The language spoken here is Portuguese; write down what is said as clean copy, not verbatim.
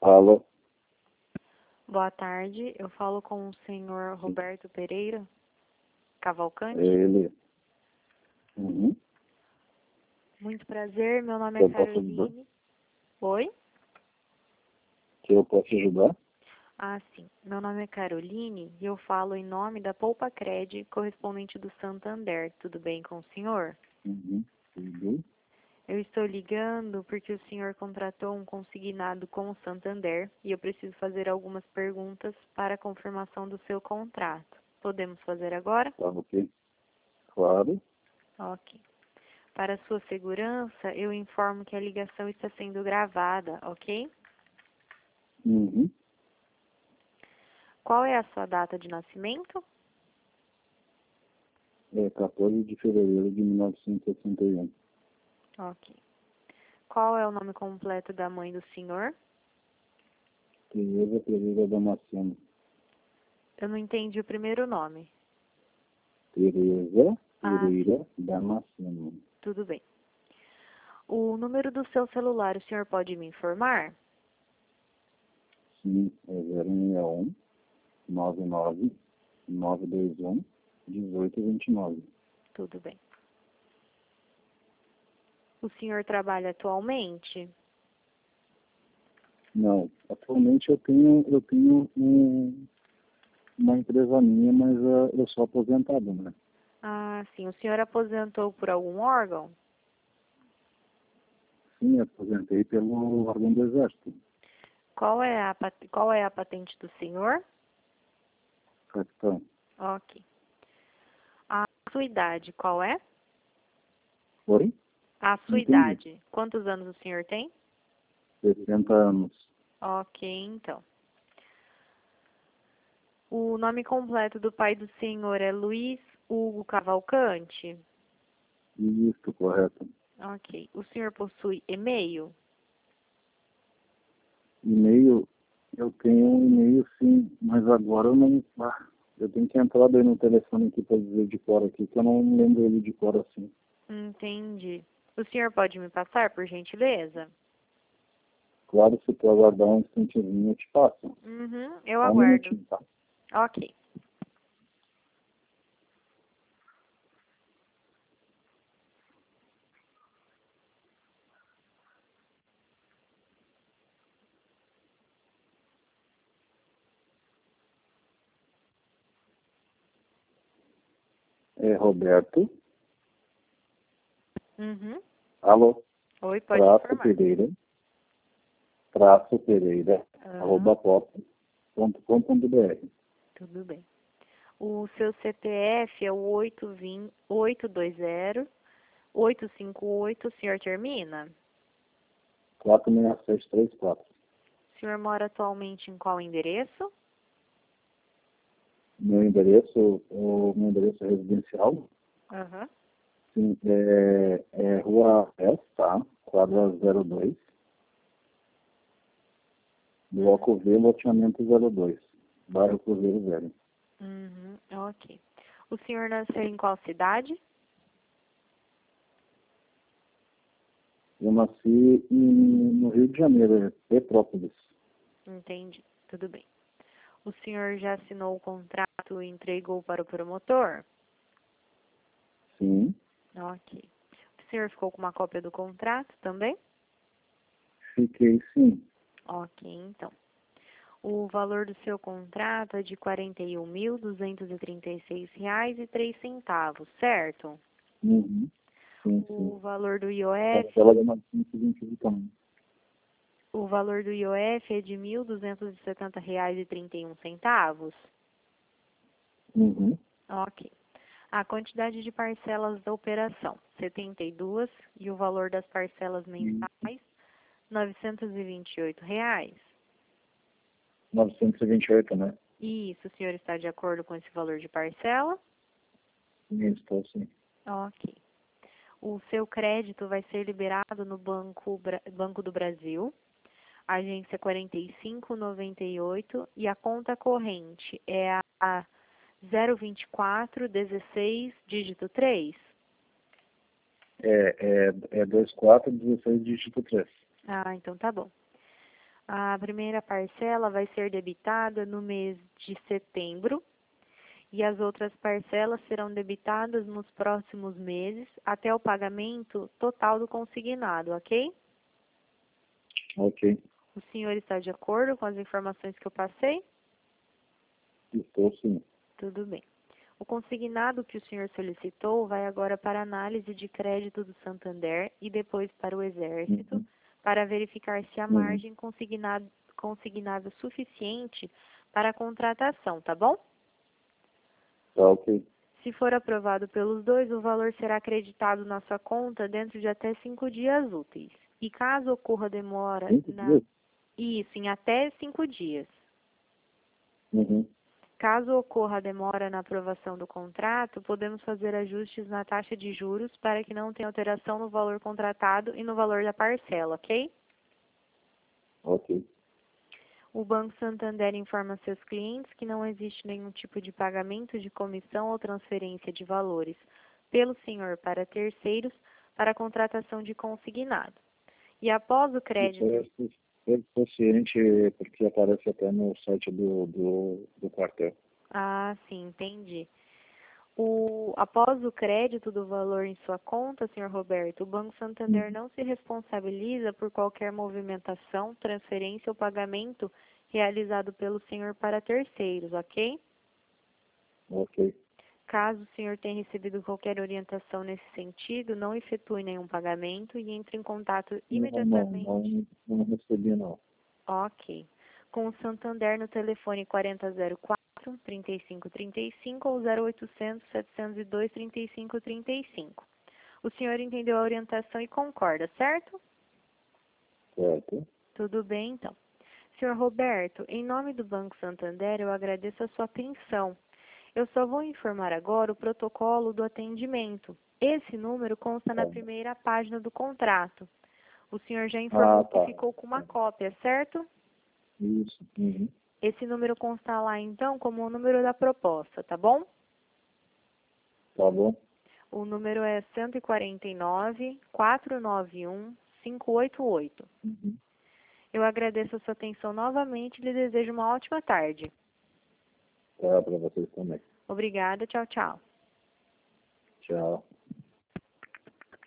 Alô? Boa tarde, eu falo com o senhor Roberto Pereira Cavalcante. Ele. Uhum. Muito prazer, meu nome é Eu posso ajudar? Caroline. Oi? Que eu posso ajudar? Ah, sim. Meu nome é Caroline e eu falo em nome da Poupa Cred, correspondente do Santander. Tudo bem com o senhor? Uhum. Tudo. Eu estou ligando porque o senhor contratou um consignado com o Santander e eu preciso fazer algumas perguntas para a confirmação do seu contrato. Podemos fazer agora? Tá ok? Claro. Ok. Para sua segurança, eu informo que a ligação está sendo gravada, ok? Uhum. Qual é a sua data de nascimento? É 14 de fevereiro de 1961. Ok. Qual é o nome completo da mãe do senhor? Tereza Pereira Damasceno. Eu não entendi o primeiro nome. Tereza Ah, sim. Pereira Damasceno. Tudo bem. O número do seu celular, o senhor pode me informar? Sim, é 061 99 921 1829. Tudo bem. O senhor trabalha atualmente? Não, atualmente eu tenho uma empresa minha, mas eu sou aposentado, né? Ah, sim. O senhor aposentou por algum órgão? Sim, aposentei pelo órgão do Exército, Qual é a patente do senhor? capitão. Ok. A sua idade, qual é? Oi? A sua Entendi. idade. Quantos anos o senhor tem? 60 anos. Ok, então. O nome completo do pai do senhor é Luiz Hugo Cavalcante? Isso, correto. Ok. O senhor possui e-mail? E-mail, eu tenho um e-mail sim, mas agora eu não. Eu tenho que entrar daí no telefone aqui para dizer de cor aqui, que eu não lembro ele de cor assim. Entendi. O senhor pode me passar, por gentileza? Claro, se tu aguardar um instantinho, eu te passo. Uhum, eu Só um aguardo. minutinho, tá? Ok. É Roberto. Uhum. Alô? Oi, pode Traço informar. Pereira. Traço Pereira. Aham, Arroba pop.com.br. tudo bem. O seu CPF é o 820-858, o senhor termina? 46634. O senhor mora atualmente em qual endereço? O meu endereço residencial, Aham. sim, é Rua S, tá? Quadra 02, Bloco V, loteamento 02, bairro Cruzeiro Velho. Uhum, ok. O senhor nasceu em qual cidade? Eu nasci no Rio de Janeiro, Petrópolis. Entendi, tudo bem. O senhor já assinou o contrato e entregou para o promotor? Sim, Ok. O senhor ficou com uma cópia do contrato também? fiquei sim. Ok, então. O valor do seu contrato é de R$ 41.236,03, certo? Uhum. Sim, sim. O valor do Parcela IOF, da 920 também. o valor do IOF é de R$ 1.270,31. Uhum. Ok. A quantidade de parcelas da operação, 72, e o valor das parcelas E mensais, R$ 928. 928, né? Isso, o senhor está de acordo com esse valor de parcela? Estou sim. Ok. O seu crédito vai ser liberado no Banco do Brasil, agência 4598, e a conta corrente é a 02416, dígito 3. É 2416 dígito 3. Ah, então tá bom. A primeira parcela vai ser debitada no mês de setembro e as outras parcelas serão debitadas nos próximos meses até o pagamento total do consignado, ok? Ok. O senhor está de acordo com as informações que eu passei? Estou sim. Tudo bem. O consignado que o senhor solicitou vai agora para análise de crédito do Santander e depois para o Exército, para verificar se há margem consignável suficiente para a contratação, tá bom? Tá ok. Se for aprovado pelos dois, o valor será acreditado na sua conta dentro de até 5 dias úteis. E caso ocorra demora 5 dias? Isso, em até 5 dias. Uhum. Caso ocorra demora na aprovação do contrato, podemos fazer ajustes na taxa de juros para que não tenha alteração no valor contratado e no valor da parcela, ok? Ok. O Banco Santander informa seus clientes que não existe nenhum tipo de pagamento de comissão ou transferência de valores pelo senhor para terceiros para a contratação de consignado. E após o crédito... Isso é suficiente porque aparece até no site do quartel. Ah, sim, entendi. Após o crédito do valor em sua conta, senhor Roberto, o Banco Santander não se responsabiliza por qualquer movimentação, transferência ou pagamento realizado pelo senhor para terceiros, ok? Ok. Caso o senhor tenha recebido qualquer orientação nesse sentido, não efetue nenhum pagamento e entre em contato imediatamente. Não recebi não. Ok. Com o Santander no telefone 4004-3535 ou 0800-702-3535. O senhor entendeu a orientação e concorda, certo? Certo. Tudo bem, então. Senhor Roberto, em nome do Banco Santander, eu agradeço a sua atenção. Eu só vou informar agora o protocolo do atendimento. Esse número consta na primeira página do contrato. O senhor já informou que ficou com uma cópia, certo? Isso. Uhum. Esse número consta lá, então, como o número da proposta, tá bom? Tá bom. O número é 149-491-588. Uhum. Eu agradeço a sua atenção novamente e lhe desejo uma ótima tarde. Tá, para vocês também. Obrigada, tchau, tchau. Tchau.